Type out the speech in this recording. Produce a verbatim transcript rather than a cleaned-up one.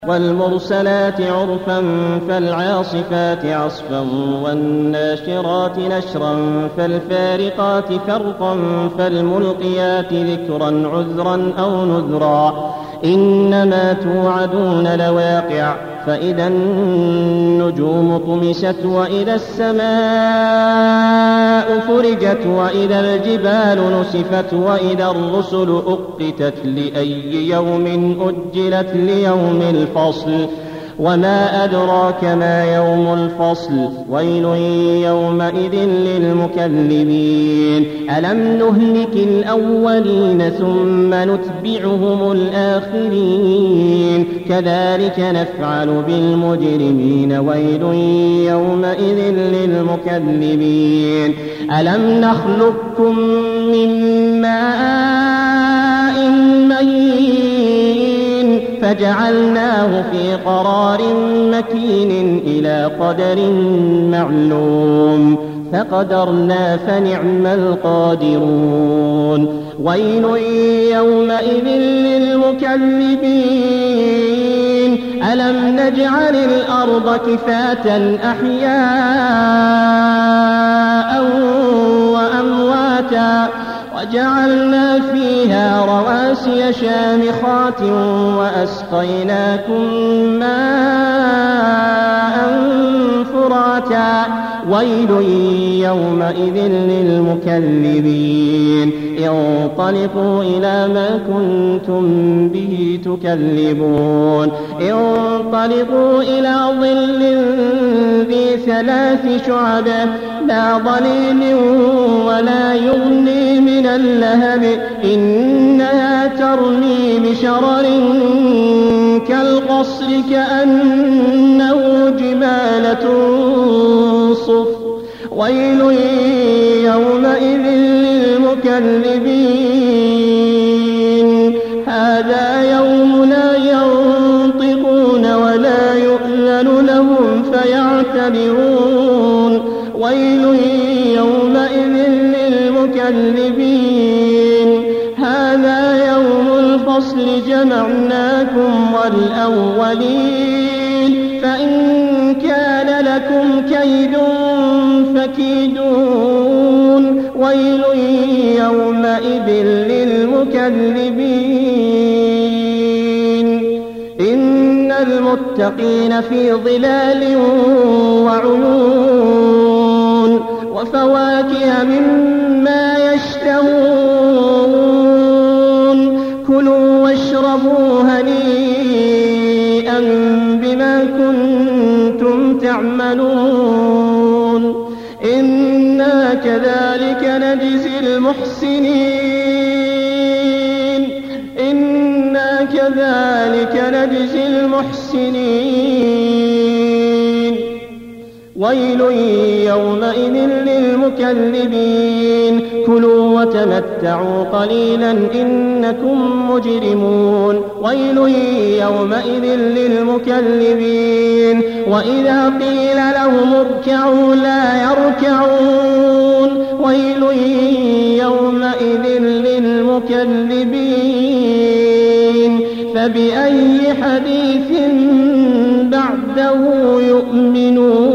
والمرسلات عرفا فالعاصفات عصفا والناشرات نشرا فالفارقات فرقا فالملقيات ذكرا عذرا أو نذرا إنما توعدون لواقع فإذا النجوم طمست وإذا السماء فرجت وإذا الجبال نسفت وإذا الرسل أقتت لأي يوم أجلت ليوم الفصل وما أدراك ما يوم الفصل ويل يومئذ للمكذبين ألم نهلك الأولين ثم نتبعهم الآخرين كذلك نفعل بالمجرمين ويل يومئذ للمكذبين ألم نخلقكم من ماء مهين فجعلناه في قرار مكين إلى قدر معلوم فقدرنا فنعم القادرون ويل يومئذ للمكذبين ألم نجعل الأرض كفاة أحياء وأمواتا وجعلنا فيها رواسي شامخات وأسقيناكم ماء فراتا ويل يومئذ للمكذبين انطلقوا إلى ما كنتم به تكذبون انطلقوا إلى ظل ذي ثلاث شعب لا ظليل ولا يغني من اللهب إنها ترمي بشرر كالقصر كأنه جمالة صفر ويل يومئذ للمكذبين هذا يوم لا ينطقون ولا يؤذن لهم فيعتذرون ويل يومئذ للمكذبين هذا يوم الفصل جمعناكم والأولين فإن كان لكم كيد فكيدون ويل يومئذ للمكذبين إن المتقين في ظلال وعيون وفواكه مما يشتهون كلوا واشربوا هنيئا بما كنتم تعملون إنا كذلك نجزي المحسنين إنا كذلك نجزي المحسنين ويل يومئذ للمكذبين كلوا وتمتعوا قليلا إنكم مجرمون ويل يومئذ للمكذبين وإذا قيل لهم اركعوا لا يركعون ويل يومئذ للمكذبين فبأي حديث بعده يؤمنون